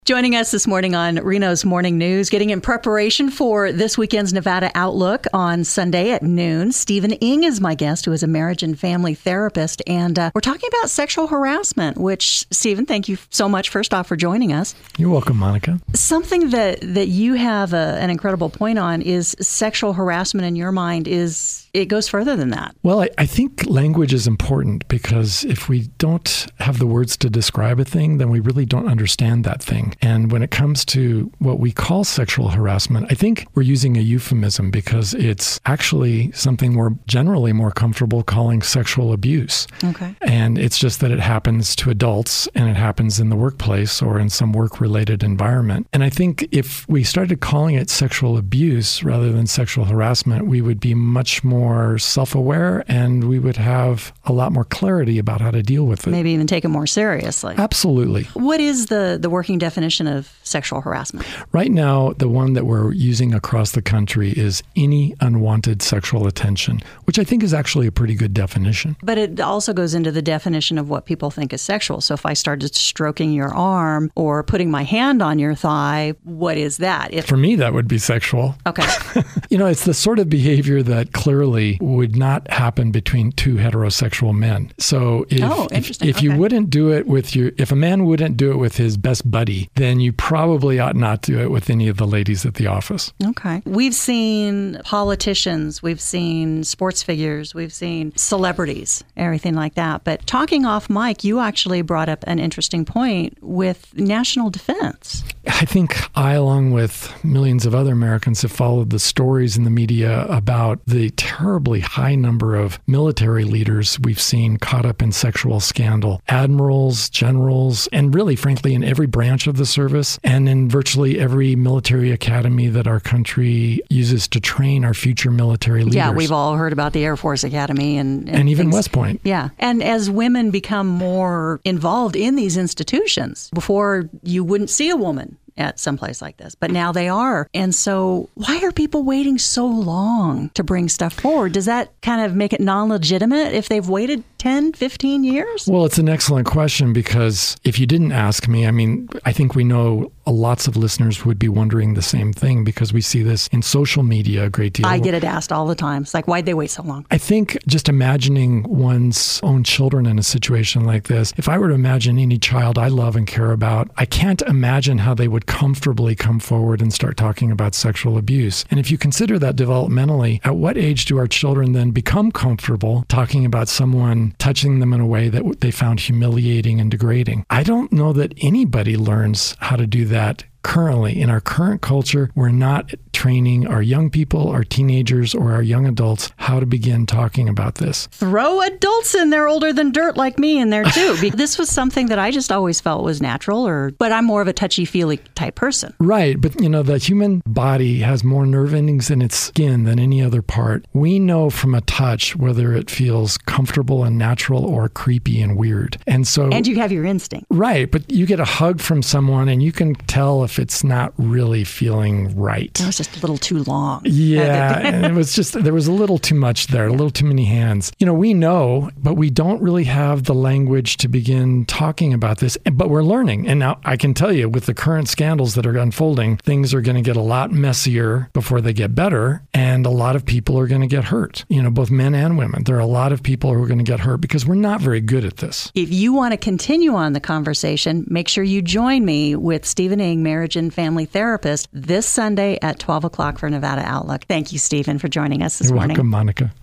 Joining us this morning on Reno's Morning News, getting in preparation for this weekend's Nevada Outlook on Sunday at noon. Stephen Ng is my guest, who is a marriage and family therapist. And we're talking about sexual harassment, which, Stephen, thank you so much, first off, for joining us. You're welcome, Monica. Something that you have an incredible point on is sexual harassment in your mind it goes further than that. Well, I think language is important because if we don't have the words to describe a thing, then we really don't understand that thing. And when it comes to what we call sexual harassment, I think we're using a euphemism because it's actually something we're generally more comfortable calling sexual abuse. Okay. And it's just that it happens to adults and it happens in the workplace or in some work-related environment. And I think if we started calling it sexual abuse rather than sexual harassment, we would be much more self-aware and we would have a lot more clarity about how to deal with it. Maybe even take it more seriously. Absolutely. What is the working definition of sexual harassment? Right now, the one that we're using across the country is any unwanted sexual attention, which I think is actually a pretty good definition. But it also goes into the definition of what people think is sexual. So if I started stroking your arm or putting my hand on your thigh, what is that? For me, that would be sexual. Okay. It's the sort of behavior that clearly would not happen between two heterosexual men. So if you wouldn't do it if a man wouldn't do it with his best buddy, then you probably ought not do it with any of the ladies at the office. Okay. We've seen politicians, we've seen sports figures, we've seen celebrities, everything like that. But talking off mic, you actually brought up an interesting point with national defense. I think I, along with millions of other Americans, have followed the stories in the media about the terribly high number of military leaders we've seen caught up in sexual scandal. Admirals, generals, and really, frankly, in every branch of the service and in virtually every military academy that our country uses to train our future military leaders. Yeah, we've all heard about the Air Force Academy and even West Point. Yeah. And as women become more involved in these institutions, before you wouldn't see a woman at some place like this, but now they are. And so why are people waiting so long to bring stuff forward? Does that kind of make it non-legitimate if they've waited 10, 15 years? Well, it's an excellent question because if you didn't ask me, I think we know lots of listeners would be wondering the same thing because we see this in social media a great deal. I get it asked all the time. It's like, why'd they wait so long? I think just imagining one's own children in a situation like this, if I were to imagine any child I love and care about, I can't imagine how they would comfortably come forward and start talking about sexual abuse. And if you consider that developmentally, at what age do our children then become comfortable talking about someone touching them in a way that they found humiliating and degrading? I don't know that anybody learns how to do that currently. In our current culture, we're not training our young people, our teenagers, or our young adults how to begin talking about this. Throw adults in there older than dirt like me in there too. This was something that I just always felt was natural, but I'm more of a touchy-feely type person. Right. But the human body has more nerve endings in its skin than any other part. We know from a touch whether it feels comfortable and natural or creepy and weird. And you have your instinct. Right. But you get a hug from someone and you can tell if it's not really feeling right. It was just a little too long. Yeah, and it was there was a little too much there, a little too many hands. We know, but we don't really have the language to begin talking about this, but we're learning. And now I can tell you with the current scandals that are unfolding, things are going to get a lot messier before they get better, and a lot of people are going to get hurt, both men and women. There are a lot of people who are going to get hurt because we're not very good at this. If you want to continue on the conversation, make sure you join me with Stephen Ng, marriage and family therapist, this Sunday at 12 o'clock for Nevada Outlook. Thank you, Stephen, for joining us this morning. You're welcome, Monica.